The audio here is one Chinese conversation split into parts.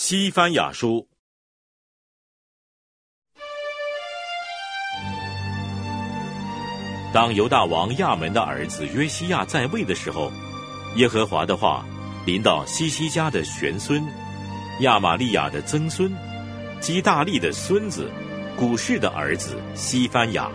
西番雅书。当犹大王亚门的儿子约西亚在位的时候，耶和华的话临到西西家的玄孙、亚玛利亚的曾孙、基大利的孙子、古示的儿子西番雅。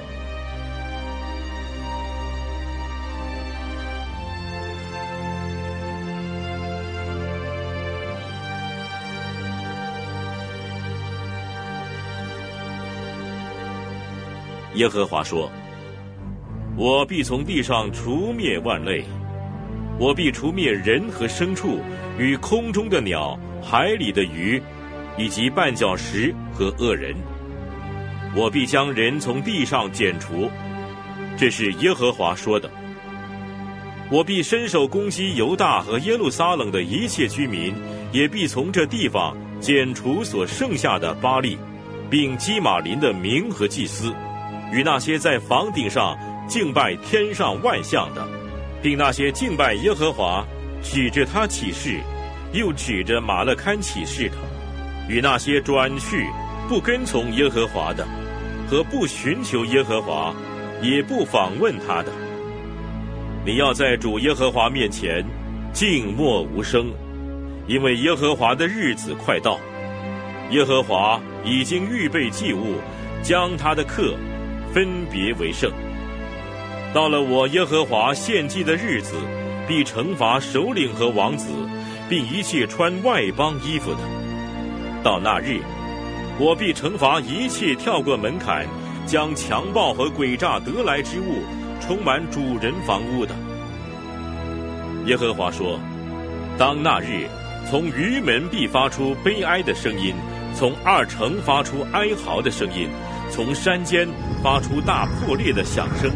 耶和华说：我必从地上除灭万类，我必除灭人和牲畜，与空中的鸟、海里的鱼，以及绊脚石和恶人。我必将人从地上剪除，这是耶和华说的。我必伸手攻击犹大和耶路撒冷的一切居民，也必从这地方剪除所剩下的巴力，并基玛林的民和祭司，与那些在房顶上敬拜天上万象的，并那些敬拜耶和华指着他起誓，又指着马勒堪起誓的，与那些转去不跟从耶和华的，和不寻求耶和华也不访问他的。你要在主耶和华面前静默无声，因为耶和华的日子快到。耶和华已经预备祭物，将他的客分别为圣。到了我耶和华献祭的日子，必惩罚首领和王子，并一切穿外邦衣服的。到那日，我必惩罚一切跳过门槛，将强暴和诡诈得来之物充满主人房屋的。耶和华说：当那日，从鱼门必发出悲哀的声音，从二城发出哀嚎的声音，从山间发出大破裂的响声。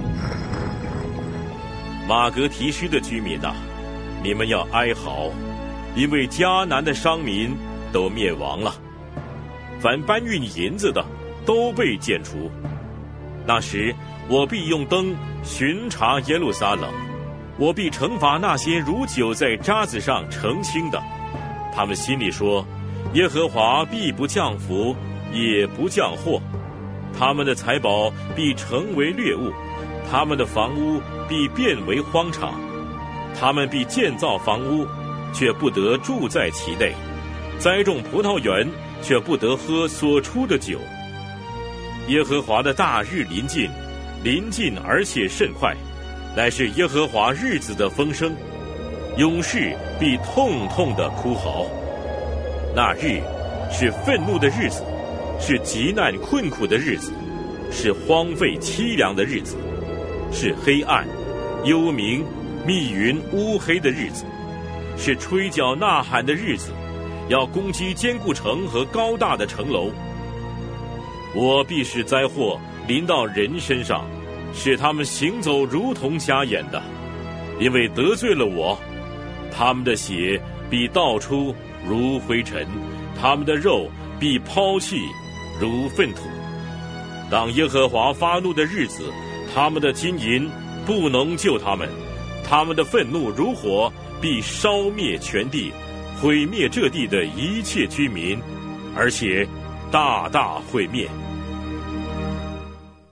马格提施的居民啊，你们要哀嚎，因为迦南的商民都灭亡了，凡搬运银子的都被剪除。那时我必用灯巡查耶路撒冷，我必惩罚那些如酒在渣子上澄清的。他们心里说：耶和华必不降福，也不降祸。他们的财宝必成为掠物，他们的房屋必变为荒场。他们必建造房屋，却不得住在其内；栽种葡萄园，却不得喝所出的酒。耶和华的大日临近，临近而且甚快，乃是耶和华日子的风声。勇士必痛痛地哭嚎。那日是愤怒的日子，是极难困苦的日子，是荒废凄凉的日子，是黑暗、幽冥、密云、乌黑的日子，是吹角呐喊的日子，要攻击坚固城和高大的城楼。我必使灾祸临到人身上，使他们行走如同瞎眼的，因为得罪了我。他们的血必倒出如灰尘，他们的肉必抛弃如粪土。当耶和华发怒的日子，他们的金银不能救他们，他们的愤怒如火，必烧灭全地，毁灭这地的一切居民，而且大大毁灭。